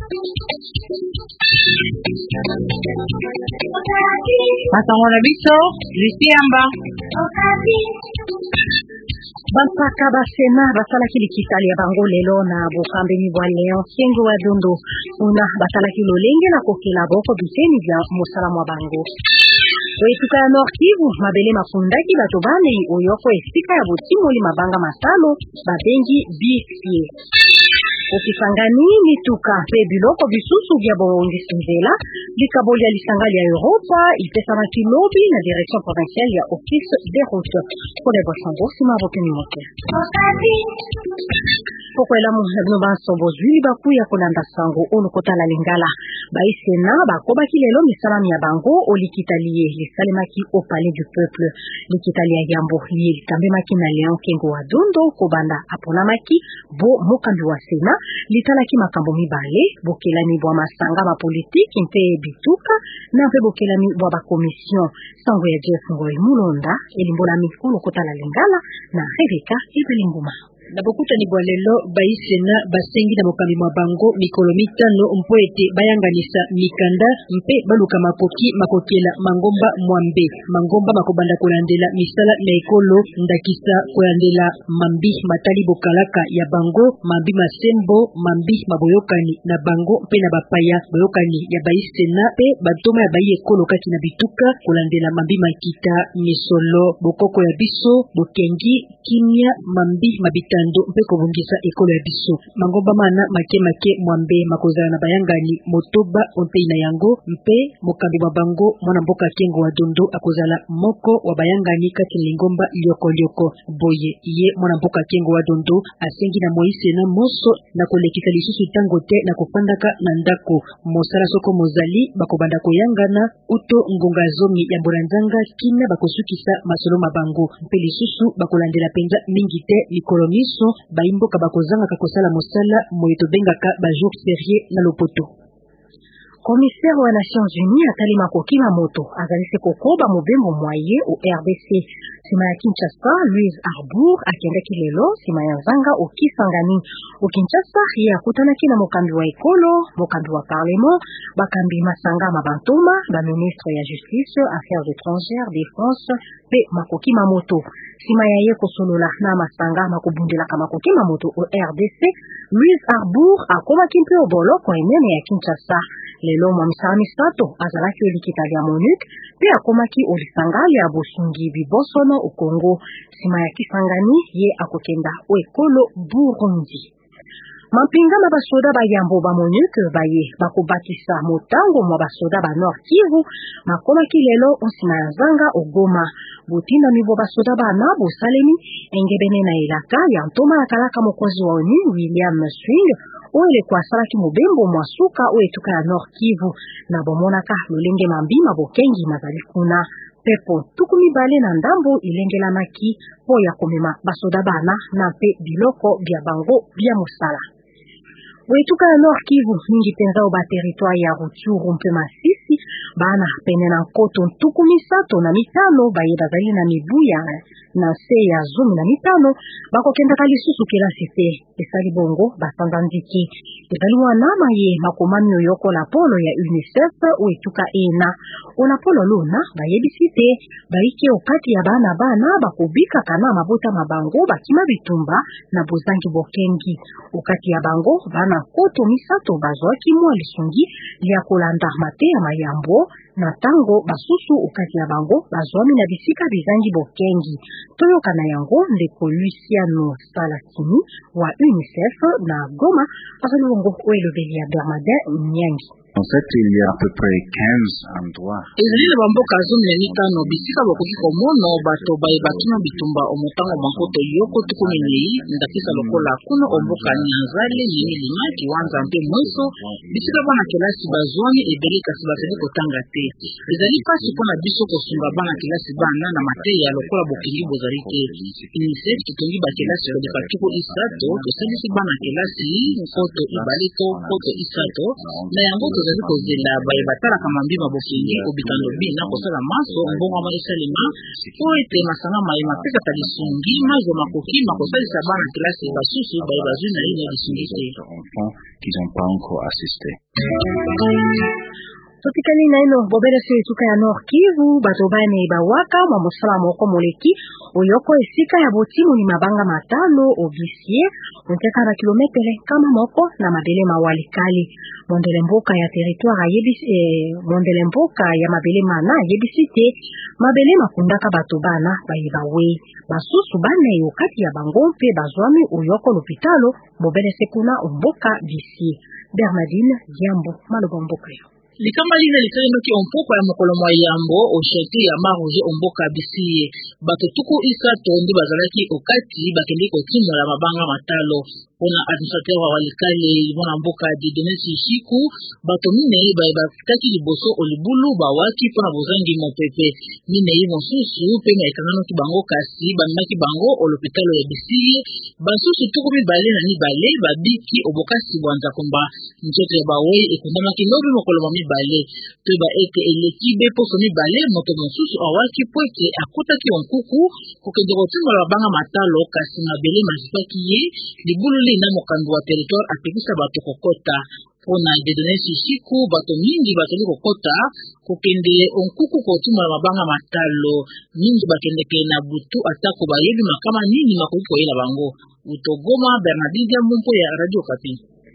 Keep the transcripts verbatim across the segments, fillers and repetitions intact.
Masango na biso, Lisiamba. Bampaka basena basalaki likitali ya bango lelo na bokambeni bwa Leon Kengo wa Dondo una basalaki lolenge na kokela boko biteni bya mosala mwa bango. Wetuka ya Nord Kivu mabele mafundaki bato bane oyoko esika ya botimoli mabanga matano babengi bisie. Okifangani mituka pe biloko bisusu bya bongisi nzela likaboli ya lisangali ya Europa ipesamaki lobi na direction provinciale ya office des routes pour les boissons sima boteni moke. Pokwela mu no bansobo zwi bakuya kolanda sango ono kotala lingala baisena bakobaki lelo misala ya bango olikitaliye lisalemaki au palais du peuple likitalia yambo liye kambemaki na Leon Kengo wa Dondo kobanda aponamaki bo mokambi wa sena litalaki makambo mibale bokelami bwa masanga ma politique mpe bituka na mpe bokelami bwa ba commission sango ya Jeff Ngoi Mulonda elimbolami ono kotala lingala na Rebecca Ibelinguma. Na bokuta ni bwalelo baisena basengi na mokambi mwa bango mikolo mitano mpo ete bayanganisa mikanda mpe baluka makoki makokela mangomba mwambe mangomba makobanda kolandela misala na ekolo ndakisa kolandela mambi matali bokalaka ya bango mambi masembo mambi maboyokani na bango mpe na bapaya boyokani ya baisena pe batoma ya bayi ekolo kati na bituka kolandela mambi makita misolo bokoko ya biso bokengi kimia mambi mabita ndo mpe kobongisa ekolo ya biso mangomba mana make make mwambe makozala na bayangani motoba mpe na yango mpe mokambi wa bango mwana mboka Kengo wa Dondo akozala moko wa bayangani kati lingomba lioko lioko boye ye mwana mboka Kengo wa Dondo asengi na Moise na moso na kolekisa lisusu tango te na kofandaka na ndako mosala soko mozali bakobanda koyangana uto ngonga zomi ya mbolanzanga kina bakosukisa masolo mabango mpe lisusu bakolandela penza mingi te mikolomi so baimboka bakozanga kakosala mosala moyo tobengaka ba jour férié na lopoto. Commissaire wa Nations Unies atali makoki na moto azalisi kokoba mobembo mwaye au R D C sima ya Kinshasa. Louise Arbour akendaki lelo sima ya zanga okisangani o Kinshasa ye akutanaki na mokambi wa ekolo mokambi wa parlement bakambi masanga mabantoma ba ministre ya justice affaires étrangères défense pe makoki mamoto sima ya ye kosolola na masanga makobundela kama makoki mamoto au R D C. Louise Arbour akomaki mpe oboloko enene ya Kinshasa lelo mwa misala misato azalaki olikitali ya MONUC pe akomaki olisangali ya bosungi bibosono o Congo sima ya kisangani ye akokenda o ekolo Burundi. Mampinga na basoda ba yambo ba MONUC baye bakobatisa motango mwa basoda ba Nord Kivu makomaki lelo osina ya zanga ogoma butinda mibo basoda ba na bosalemi engebene na elaka ya ntoma ya kalaka mokozi wa ONU William Swing oele kwa salaki mobembo mwasuka oetuka ya Nord Kivu na bomonaka lolenge mambi mabokengi mazali kuna pepo tukumi bale na ndambo ilengelanaki po ya komema basoda bana na pe biloko bya bango bya musala. Wetuka ya Nord Kivu mingi penza oba territoire ya Rutshuru mpe Masisi bana pene na nkoto ntukumi sato na mitano baye bazali na mibuya na se ya zumi na mitano bakokenda kalisusu kelasi te esali bongo basanza nziki ezali wanama ye makomami oyoko la polo ya UNICEF wetuka ena ona polo luna bayebisi te baike okati ya bana bana bakobika kana mabota mabango bakima bitumba na bozangi bokengi okati ya bango bana koto misato bazwaki mwa lisungi lia kolanda mate ya mayambo na tango basusu okati ya bango bazwami na bisika bizangi bokengi toyoka na yango ndeko Luciano Salasini wa UNICEF na Goma azali bongo oelobeli ya Bernardin Nyangi. En fait, il y a à peu près quinze endroits. Ezali na bamboka zomi na mitano bisika bakoki komono bato baye bakina bitumba omotango bankoto yoko tukumi nei ndakisa lokola kuno omboka Nyanzale nini lima kiwanza mpe mweso bisika bana kelasi bazwani ebele kasi basali kotanga te ezali pasi mpona biso kosunga bana kelasi bana na mateya lokola bokengi bozali te UNICEF kitongi bakelasi kodepa tuko isato tosalisi bana kelasi nkoto ibale to nkoto isato na yango bazali kozela baye batalaka mambi mabokenge obikando bi na kosala maso mbongo ma esalema po ete masanga mayema apesaka lisungi mazo makoki makosalisa bana kelasi basusu baye bazwi na ye na lisungi te qu'ils n'ont pas encore assisté. Totikali na ino bobele se etuka ya Nord Kivu bato bane bawaka mwa mosala moko moleki oyoko esika ya botimu ni mabanga matano obisie onteka na kilometere kama moko na mabele mawalikali mondele mboka ya territoire ayebisi eh, mondele mboka ya mabele mana ayebisite mabele makundaka bato bana bayibawe basusu bane yokati ya bangompe bazwami oyoko l'hôpitalo bobele se kuna mboka bisie Bernardine Diambo maloba mboka yo likamba lina lisalenoki ompoko ya mokolo mwa yambo oshete ya maroje omboka bisiye bato tuku isato ndi bazalaki okati bakende kotimola mabanga matalo pona administrateur wa walikale mwana mboka di Denesi Shiku bato mine baye bakaki liboso olibulu bawaki pona bozangi mopepe mine yi mosusu pe na ekangano ki bango kasi bamaki bango olopitalo ya bisiye basusu tuku mibale na mibale babiki obokasi bwanza komba nzoto ya bawe ekundamaki lobi mokolo mwa mibale to ba ete eleki be poso mibale moto mosusu awaki poete akutaki onkuku kokende kotimola babanga matalo kasi mabele mazipaki ye libulu na mokambi wa territoire apekisa bato kokota pona Denesi Shiku bato mingi batoli kokota kokende onkuku kotimola mabanga matalo mingi bakendeke na butu atako bayebi makama nini makoki koyela bango utogoma Bernardine Diambo ya Radio Okapi.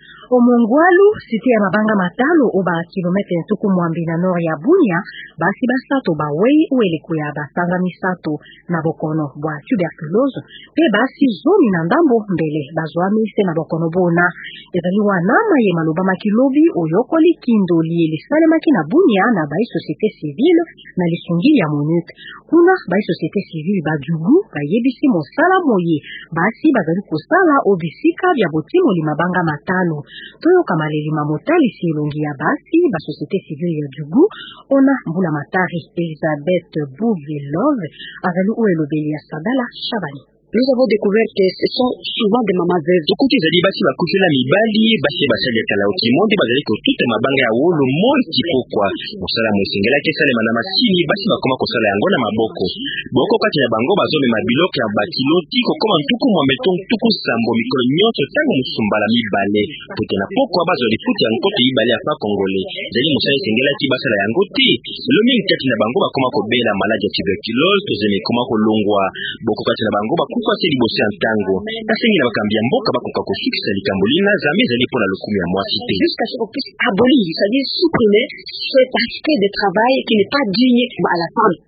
Omongwalu siti ya mabanga matalo oba kilometre ntuku mwambi na nord ya Bunia basi basato bawei ueleku ya basanga misato na bokono bwa tuberculose pe basi zomi na ndambo mbele bazwami se na bokono bona ezali wanama ye maloba makilobi oyokoli kindo lieli salemaki na Bunia na bai société civile na lisungi ya MONUC kuna bai société civile bajugu bayebisi mosala moye basi bazali kosala obisika bya botimo li mabanga matalo toyo kamaleli mamotali silongi ya basi ba société civile ya Jugu ona mbula matari Elizabeth Bouvilove azali uelobeli ya Sadala Shabani. Nous avons découvert que ce sont souvent des mamans veuves. Du coup, ils allaient bâtir la couche la mibali, bâtir bâtir les kalaoki, monde, basé que tout est ma banque à haut, le monde qui faut quoi. Pour ça, la moussingue, la caisse, les madame Sini, bâtir ma comment qu'on s'allait en gona ma boko. Boko, quand il y a bango, bazo, mais ma bilo, qui a bâti l'autre, comme un tout coup, moi, mettons, tout coup, sambo, micro, nyon, ce temps, nous sommes bala mibale. Pour que la pourquoi bazo, les foot, y a un côté mibale à pas congolais. J'ai mon sale single, qui bâtir la yangoté. Le mien, qui a bango, bah, comment qu'on bé la maladie tuberculose, que j'ai comment qu'on longwa. Boko, quand il y a bango, bah, kwa seli bosi antango tasengi na bakambia mboka bakoka kosukisa likambo lina zambe ezali mpona lokumu ya mwasi te jusqu'à ce qu'on puisse abolir, c'est-à-dire supprimer cet aspect de travail qui n'est pas digne à la femme.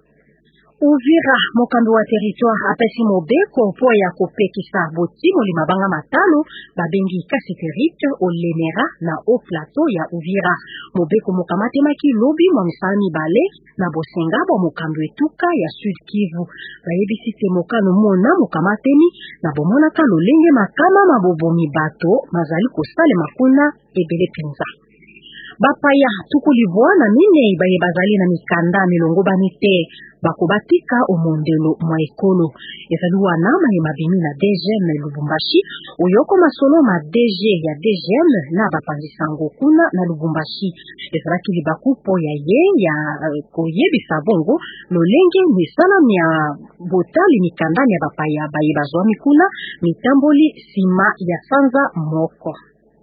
Uvira mokambi wa territoire apesi mobeko po ya kopekisa botimo li mabanga matalo babengi kasiterite olemera na o plateau ya Uvira mobeko mokamate maki lobi mo misani bale na bosenga bo mokambi etuka ya Sud Kivu bayebisi te mokano mona mokamateni na bomona ka lolenge makama mabobomi bato mazali kosale makuna ebele penza bapaya tukulivwa na mine baye bazali na mikanda milongo banite bakobatika omondelo mwa ekolo ezaliwa na maye mabimi na D G M Lubumbashi oyoko masolo ma D G ya D G M na bapanzisango kuna na Lubumbashi ezalaki libakupo ya ye ya uh, koyebisa bongo lolenge misala mya botali mikandani ya bapaya baye bazwami kuna mitamboli sima ya sanza moko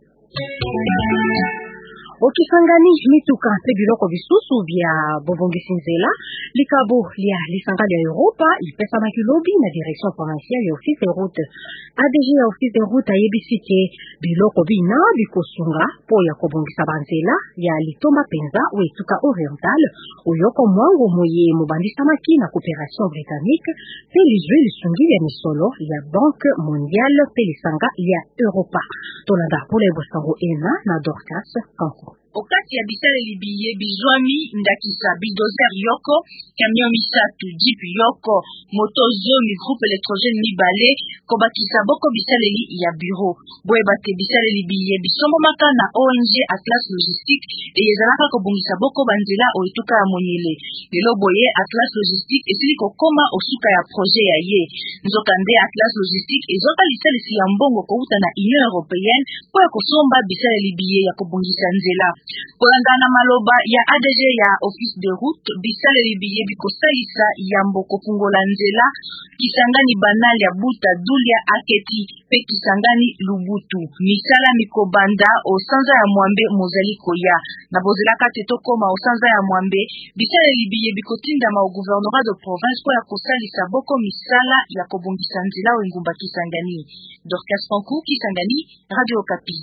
okisangani mituka pe biloko bisusu bya bobongisi nzela likabo lia lisangani ya Europa ipesa makilobi na direction provinciale ya office de route A D G ya office de route ayebisite biloko bina bikosunga po ya kobongisa banzela ya litomba penza wetuka oriental oyoko mwango moye mobandisa maki na coopération britannique pe lizwe lisungi ya misolo ya banque mondiale pe lisanga ya Europa tolanda pole bosango ena na Dorcas Kanko okati ya bisale libiye bizwami ndakisa bulldozer yoko camion misatu jeep yoko moto zomi groupe électrogène mibale kobakisa boko bisaleli ya bureau boye bate bisale libiye bisombo maka na O N G Atlas Logistique eyezalaka kobongisa boko banzela oituka ya monyele lelo boye Atlas Logistique esili kokoma osuka ya projet ya ye nzokande Atlas Logistique ezoka lisalisi ya mbongo kouta na Union Européenne po ya kosomba bisale libiye ya kobongisa nzela Kolanda maloba ya A D G ya office de route bisale libiye bikosalisa yambo kofungola nzela Kisangani banal ya buta dulia aketi pe Kisangani lubutu misala mikobanda osanza ya mwambe mozaliko ya na bozela kate tokoma osanza ya mwambe bisale libiye bikotinda ma au gouvernorat de province kwa ya kosalisa boko misala ya kobongisa nzela wengumba Kisangani. Dorcas Franco, Kisangani, Radio Okapi.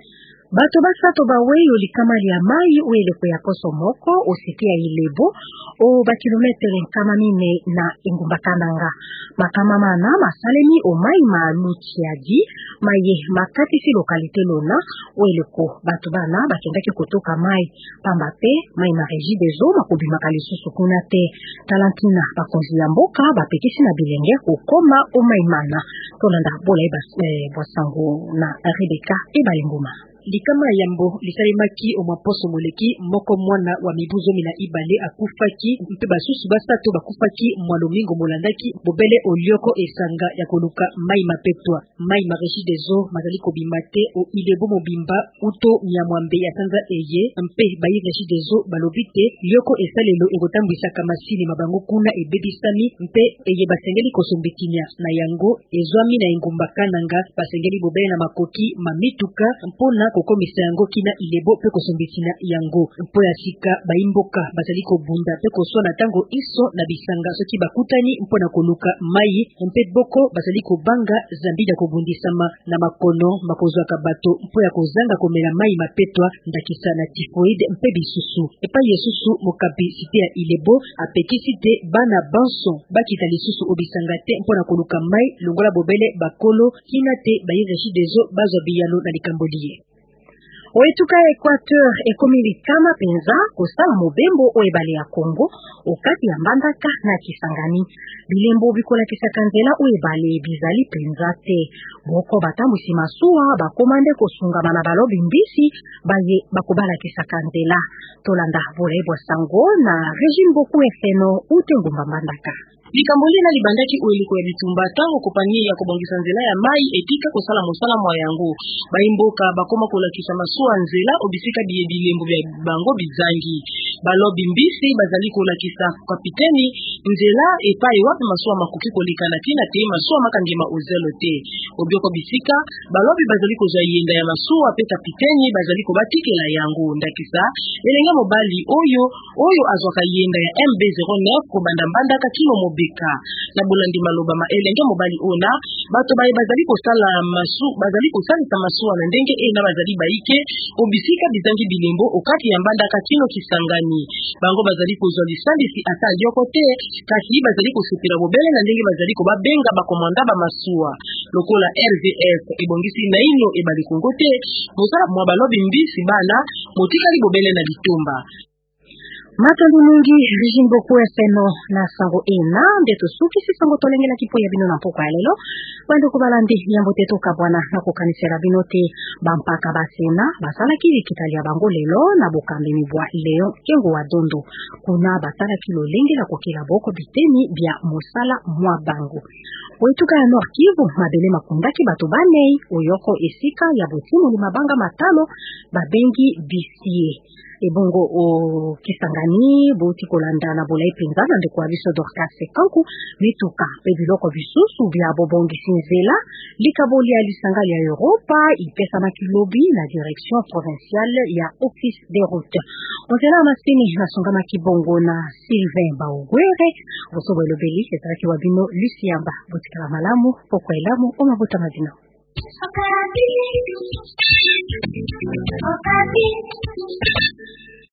Bato basato bawe olikama ya mai ueleko ya poso moko ositi ya Ilebo o ba kilometre nkama mine na engumba Kananga makama mana masalemi o mai maluti ya di maye makati si lokalite lona ueleko bato bana bakendaki kotoka mai pamba pe mai na régie des eaux makobi makalisusu kuna te Talantina bakonzi ya mboka bapekisi na bilenge kokoma o mai mana tolanda bola eba eh, bosango na Rebecca ebalenguma. Likama yambo lisalimaki o maposo moleki moko mwana wa mibuzo mina ibale akufaki mpe basusu basato bakufaki mwalo mingo molandaki bobele olioko esanga ya koluka mai mapetwa mai mareji des eaux mazali kobimate o Ilebo mobimba uto nyamwambe ya sanza eye mpe bayi reji des eaux balobite lioko esalelo ekotambwisa kamasini mabango kuna ebebisami mpe eye basengeli kosombetinya na yango ezwami na engumba Kananga basengeli bobele na makoki mamituka mpona kokomisa yango kina Ilebo pe kosombetina yango mpo ya sika baimboka bazali kobunda pe koswana tango iso na bisanga soki bakutani mpo na koluka mai mpe boko bazali kobanga zambi ya kobundisama na makono makozwaka bato mpo ya kozanga komela mai mapetwa ndakisa na typhoïde mpe bisusu epai yesusu mokapi site ya Ilebo apekisi te bana banso bakita lisusu obisanga te mpo na koluka mai longola bobele bakolo kina te bayi reji des eaux bazwa biyano na likambo liye. Oetuka ya Equateur ekomili kama penza kosala mobembo o ebale ya Kongo okati ya Mbandaka na Kisangani bilembo bikola kisakanzela o ebale bizali penza te boko batambusi masuwa bakomande kosungama na balobi mbisi baye bakobala kisakanzela tolanda vole bosango na régime boku efeno utengumba Mbandaka. Likambo lina libandaki ueliko ya bitumba tango kopanie ya kobongisa nzela ya mai etika kosala mosala mwa yango baimboka bakoma kolakisa masuwa nzela obisika biye bilembo bya bango bizangi balobi mbisi bazali kolakisa kapiteni nzela epai wapi masuwa makoki kolikana tina te masuwa makangema ozelo te obioko bisika balobi bazali kozwa yenda ya masuwa pe kapiteni bazali kobatikela yango ndakisa elenga mobali oyo oyo azwaka yenda ya M B zero neuf kobanda Mbandaka kilo mobe na bulandi maloba ma elenge mobali ona bato baye bazali kosala masu bazali kosalisa masuwa na ndenge ena bazali baike obisika bizangi bilembo okati ya Mbandaka kino Kisangani bango bazali kozwa lisandisi ata yoko te kasi bazali kosepela bobele na ndenge bazali kobabenga bakomanda ba masuwa lokola R V F ebongisi na ino ebali Kongo te mosala mwa balobi mbisi bana motikali bobele na litumba. Matandi mingi régime boku efeno na sango ena ndeto suki si sango tolengela kipo ya bino na mpoko ya lelo wendo kubalandi yambo teto kabwana na kukanisela bino te bampaka basena basalaki likitali ya bango lelo na bokambi mibwa leo kengo wa dondo kuna basalaki lolengela kokela boko biteni bya mosala mwa bango oituka ya Nord Kivu mabele makundaki bato banei oyoko esika ya botimu ni mabanga matalo babengi bisie ebongo o Kisangani boti kolanda na bola ipinza na ndeko abiso Dorcas Kanku mituka pe biloko bisusu bya bobongi sinzela likaboli ya lisanga ya Europa ipesa makilobi na direction provinciale ya office des routes onzela masini na songama kibongo na Sylvain Baugwere osobo lobeli etraki wabino Luciamba botikala malamu poko elamu o mabuta mazina Okapi Okapi